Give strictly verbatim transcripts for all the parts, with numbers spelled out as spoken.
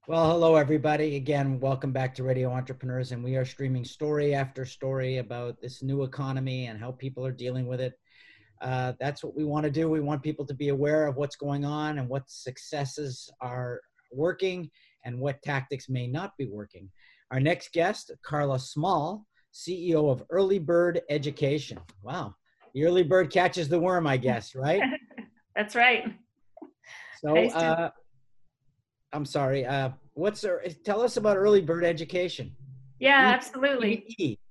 Well, hello, everybody. Again, welcome back to Radio Entrepreneurs. And we are streaming story after story about this new economy and how people are dealing with it. Uh, that's what we want to do. We want people to be aware of what's going on and what successes are working and what tactics may not be working. Our next guest, Carla Small, C E O of Early Bird Education. Wow. The early bird catches the worm, I guess, right? That's right. So, uh, I'm sorry. Uh, what's uh, tell us about early bird education? Yeah, E- absolutely. E B E.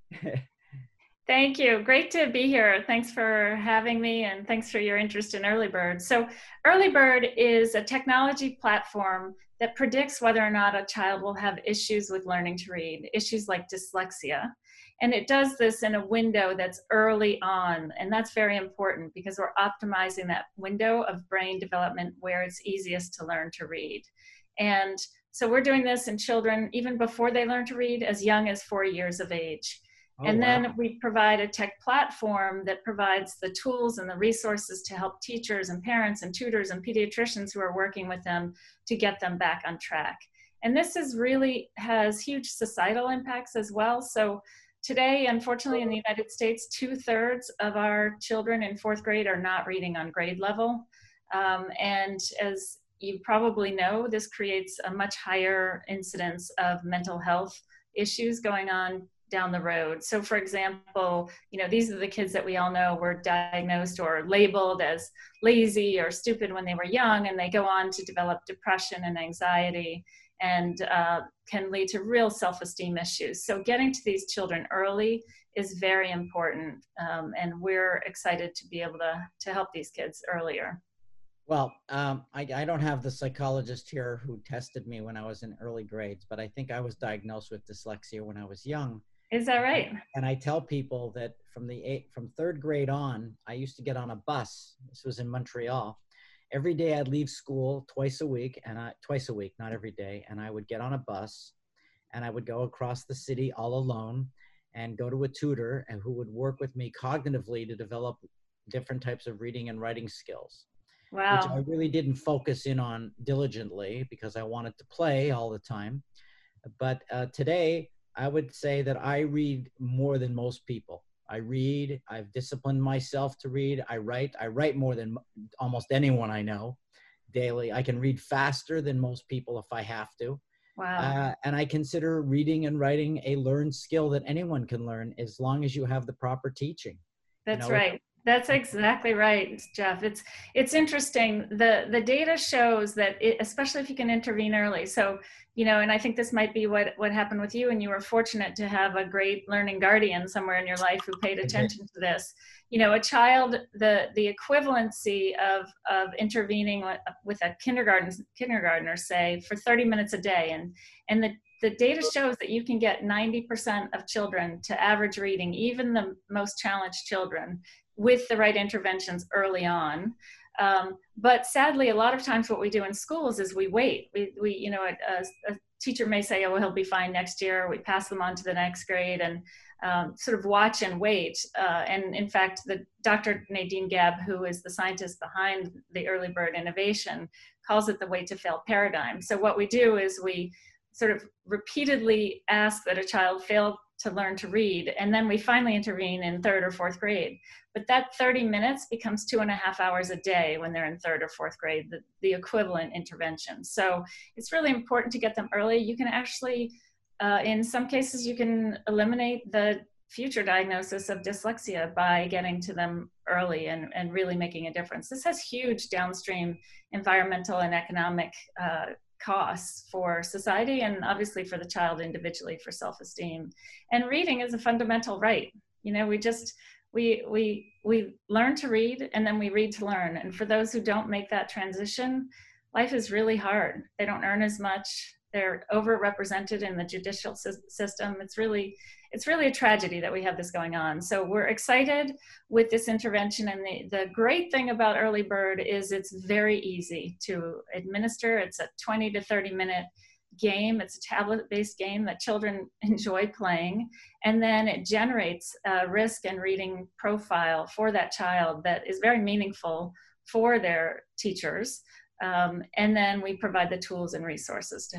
Thank you. Great to be here. Thanks for having me, and thanks for your interest in Early Bird. So, Early Bird is a technology platform that predicts whether or not a child will have issues with learning to read, issues like dyslexia. And it does this in a window that's early on. And that's very important because we're optimizing that window of brain development where it's easiest to learn to read. And so we're doing this in children even before they learn to read, as young as four years of age. Oh, And wow. then we provide a tech platform that provides the tools and the resources to help teachers and parents and tutors and pediatricians who are working with them to get them back on track. And this is really has huge societal impacts as well. So today, unfortunately, in the United States, two thirds of our children in fourth grade are not reading on grade level. Um, and as you probably know, this creates a much higher incidence of mental health issues going on down the road. So for example, you know, these are the kids that we all know were diagnosed or labeled as lazy or stupid when they were young, and they go on to develop depression and anxiety and uh, can lead to real self-esteem issues. So getting to these children early is very important, um, and we're excited to be able to, to help these kids earlier. Well, um, I, I don't have the psychologist here who tested me when I was in early grades, but I think I was diagnosed with dyslexia when I was young. Is that right? And I tell people that from the eight, from third grade on, I used to get on a bus. This was in Montreal. Every day I'd leave school twice a week, and I, twice a week, not every day, and I would get on a bus, and I would go across the city all alone, and go to a tutor and who would work with me cognitively to develop different types of reading and writing skills, which I Wow. really didn't focus in on diligently because I wanted to play all the time. But uh, today, I would say that I read more than most people. I read, I've disciplined myself to read. I write, I write more than almost anyone I know daily. I can read faster than most people if I have to. Wow. Uh, and I consider reading and writing a learned skill that anyone can learn as long as you have the proper teaching. You That's know, it, right. That's exactly right, Jeff. It's it's interesting. The the data shows that it, especially if you can intervene early. So, you know, and I think this might be what what happened with you, and you were fortunate to have a great learning guardian somewhere in your life who paid I did. attention to this. You know, a child, the the equivalency of of intervening with, with a kindergarten kindergartner, say, for thirty minutes a day, and and the the data shows that you can get ninety percent of children to average reading, even the most challenged children, with the right interventions early on. Um, but sadly, a lot of times what we do in schools is we wait. We, we you know, a, a teacher may say, oh, well, he'll be fine next year. We pass them on to the next grade and um, sort of watch and wait. Uh, and in fact, the Doctor Nadine Gabb, who is the scientist behind the early bird innovation, calls it the wait to fail paradigm. So what we do is we sort of repeatedly ask that a child fail to learn to read, and then we finally intervene in third or fourth grade. But that thirty minutes becomes two and a half hours a day when they're in third or fourth grade, the, the equivalent intervention. So it's really important to get them early. You can actually, uh, in some cases, you can eliminate the future diagnosis of dyslexia by getting to them early and, and really making a difference. This has huge downstream environmental and economic uh, costs for society and obviously for the child individually for self-esteem. And reading is a fundamental right. You know, we just, we, we, we learn to read and then we read to learn. And for those who don't make that transition, life is really hard. They don't earn as much. They're overrepresented in the judicial system. It's really, it's really a tragedy that we have this going on. So we're excited with this intervention. And the, the great thing about Early Bird is it's very easy to administer. It's a twenty to thirty minute game. It's a tablet-based game that children enjoy playing. And then it generates a risk and reading profile for that child that is very meaningful for their teachers. Um, and then we provide the tools and resources to help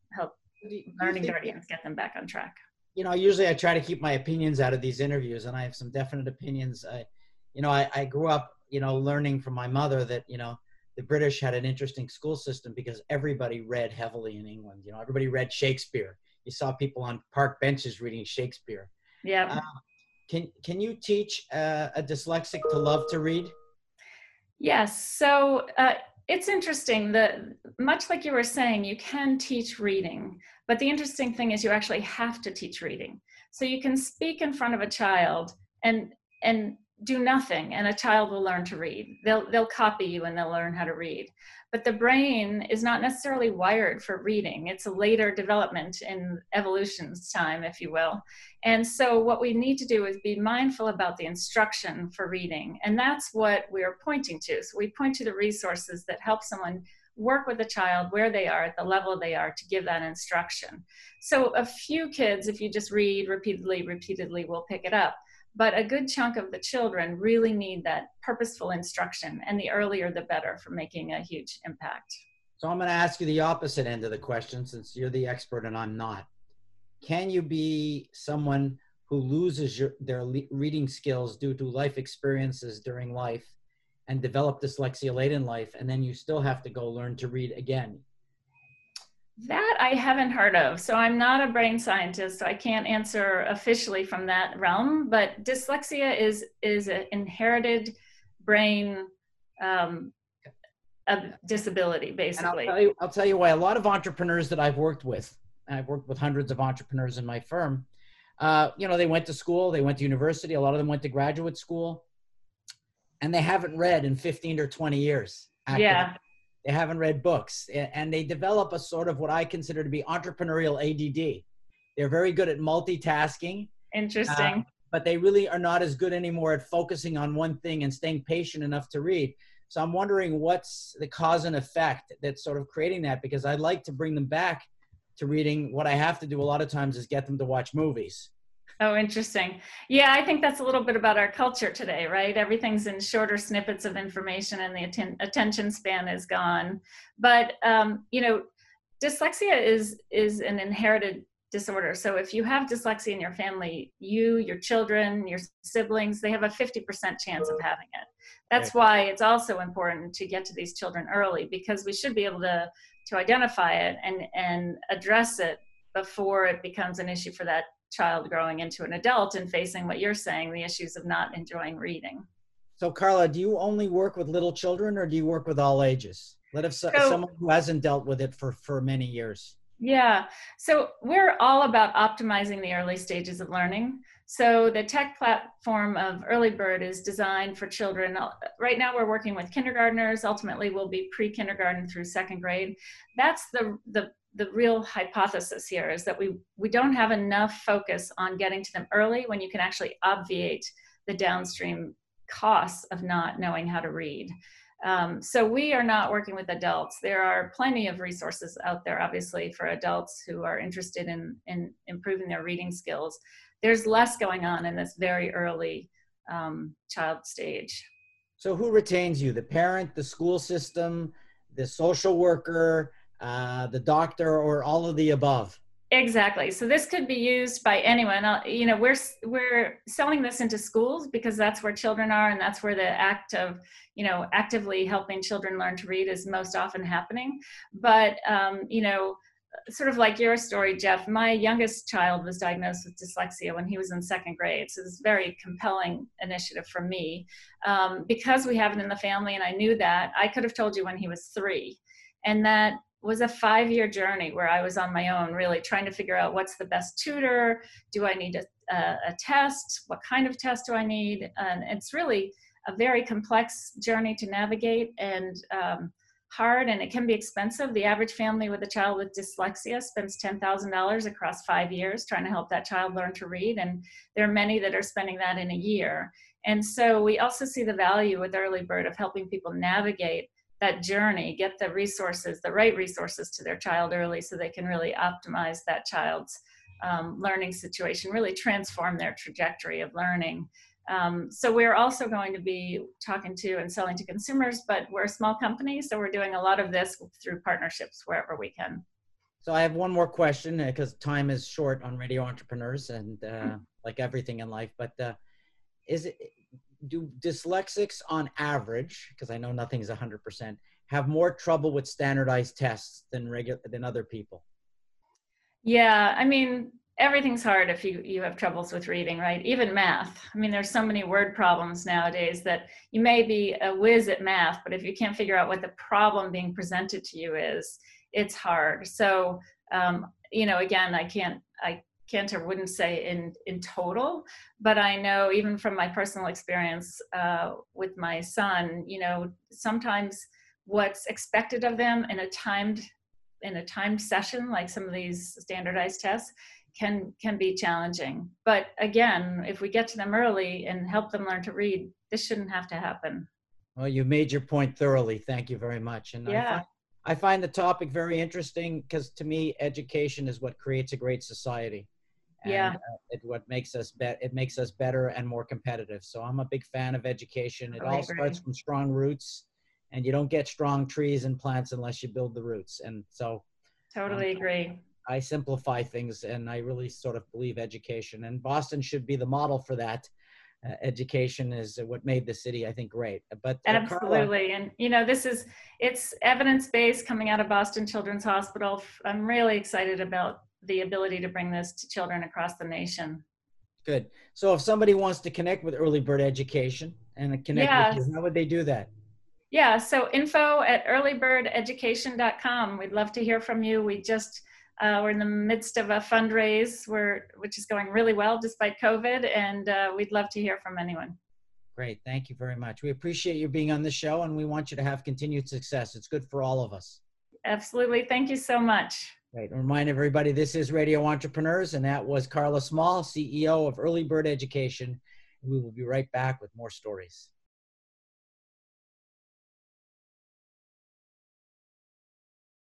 help Do you learning think, guardians get them back on track. you know, usually I try to keep my opinions out of these interviews, and I have some definite opinions. I, you know, I, I grew up, you know, learning from my mother that, you know, the British had an interesting school system because everybody read heavily in England. You know, everybody read Shakespeare. You saw people on park benches reading Shakespeare. Yeah. Uh, can can you teach uh, a dyslexic to love to read? Yes. So uh, it's interesting that, much like you were saying, you can teach reading, but the interesting thing is you actually have to teach reading. So you can speak in front of a child and and do nothing, and a child will learn to read. They'll they'll copy you and they'll learn how to read. But the brain is not necessarily wired for reading. It's a later development in evolution's time, if you will. And so what we need to do is be mindful about the instruction for reading. And that's what we're pointing to. So we point to the resources that help someone work with a child where they are at the level they are to give that instruction. So a few kids, if you just read repeatedly, repeatedly, will pick it up. But a good chunk of the children really need that purposeful instruction, and the earlier the better for making a huge impact. So I'm going to ask you the opposite end of the question, since you're the expert and I'm not. Can you be someone who loses your, their le- reading skills due to life experiences during life and develop dyslexia late in life, and then you still have to go learn to read again? That I haven't heard of. So I'm not a brain scientist, so I can't answer officially from that realm, but dyslexia is, is an inherited brain um, a disability, basically. And I'll tell you, I'll tell you why. A lot of entrepreneurs that I've worked with, I've worked with hundreds of entrepreneurs in my firm, uh, you know, they went to school, they went to university, a lot of them went to graduate school, and they haven't read in fifteen or twenty years. Yeah. They haven't read books, and they develop a sort of what I consider to be entrepreneurial A D D. They're very good at multitasking. Interesting. Uh, but they really are not as good anymore at focusing on one thing and staying patient enough to read. So I'm wondering what's the cause and effect that's sort of creating that, because I'd like to bring them back to reading. What I have to do a lot of times is get them to watch movies. Oh, interesting. Yeah, I think that's a little bit about our culture today, right? Everything's in shorter snippets of information and the atten- attention span is gone. But, um, you know, dyslexia is, is an inherited disorder. So if you have dyslexia in your family, you, your children, your siblings, they have a fifty percent chance of having it. That's why it's also important to get to these children early, because we should be able to, to identify it and, and address it before it becomes an issue for that child growing into an adult and facing what you're saying, the issues of not enjoying reading. So Carla, do you only work with little children or do you work with all ages? Let us, so, someone who hasn't dealt with it for, for many years. Yeah, so we're all about optimizing the early stages of learning. So the tech platform of Early Bird is designed for children. Right now we're working with kindergartners. Ultimately we'll be pre-kindergarten through second grade. That's the, the the real hypothesis here, is that we, we don't have enough focus on getting to them early when you can actually obviate the downstream costs of not knowing how to read. Um, so we are not working with adults. There are plenty of resources out there, obviously, for adults who are interested in, in improving their reading skills. There's less going on in this very early um, child stage. So who retains you? The parent, the school system, the social worker, Uh, the doctor, or all of the above? Exactly. So this could be used by anyone. Uh, you know, we're we're selling this into schools because that's where children are, and that's where the act of, you know, actively helping children learn to read is most often happening. But um, you know, sort of like your story, Jeff, my youngest child was diagnosed with dyslexia when he was in second grade. So it's a very compelling initiative for me um, because we have it in the family, and I knew that. I could have told you when he was three, and that was a five-year journey where I was on my own, really trying to figure out what's the best tutor. Do I need a, a, a test? What kind of test do I need? And it's really a very complex journey to navigate, and um, hard, and it can be expensive. The average family with a child with dyslexia spends ten thousand dollars across five years trying to help that child learn to read, and there are many that are spending that in a year. And so we also see the value with Early Bird of helping people navigate that journey, get the resources, the right resources to their child early so they can really optimize that child's um, learning situation, really transform their trajectory of learning. Um, so we're also going to be talking to and selling to consumers, but we're a small company, so we're doing a lot of this through partnerships wherever we can. So I have one more question because time is short on Radio Entrepreneurs and uh, like everything in life. But uh, is it do dyslexics on average, because I know nothing's one hundred percent, have more trouble with standardized tests than regular than other people? Yeah, I mean, everything's hard if you, you have troubles with reading, right? Even math. I mean, there's so many word problems nowadays that you may be a whiz at math, but if you can't figure out what the problem being presented to you is, it's hard. So, um, you know, again, I can't, I can't or wouldn't say in, in total, but I know even from my personal experience uh, with my son, you know, sometimes what's expected of them in a timed in a timed session, like some of these standardized tests, can can be challenging. But again, if we get to them early and help them learn to read, this shouldn't have to happen. Well, you made your point thoroughly. Thank you very much. And I Yeah, find I find the topic very interesting because to me, education is what creates a great society, and yeah, uh, it what makes us bet it makes us better and more competitive. So I'm a big fan of education. It totally all starts agree. from strong roots, and you don't get strong trees and plants unless you build the roots. And so um, Totally agree. I simplify things, and I really sort of believe education, and Boston should be the model for that. Uh, education is what made the city, I think, great. But uh, Carla, Absolutely. And, you know, this is, it's evidence-based coming out of Boston Children's Hospital. I'm really excited about the ability to bring this to children across the nation. good. So if somebody wants to connect with Early Bird Education and connect with Yes. you, how would they do that? Yeah. So info at early bird education dot com. We'd love to hear from you. We just, uh, we're in the midst of a fundraise where, which is going really well despite COVID. And uh, we'd love to hear from anyone. Great. Thank you very much. We appreciate you being on the show, and we want you to have continued success. It's good for all of us. Absolutely. Thank you so much. Right. And remind everybody, this is Radio Entrepreneurs, and that was Carla Small, C E O of Early Bird Education. We will be right back with more stories.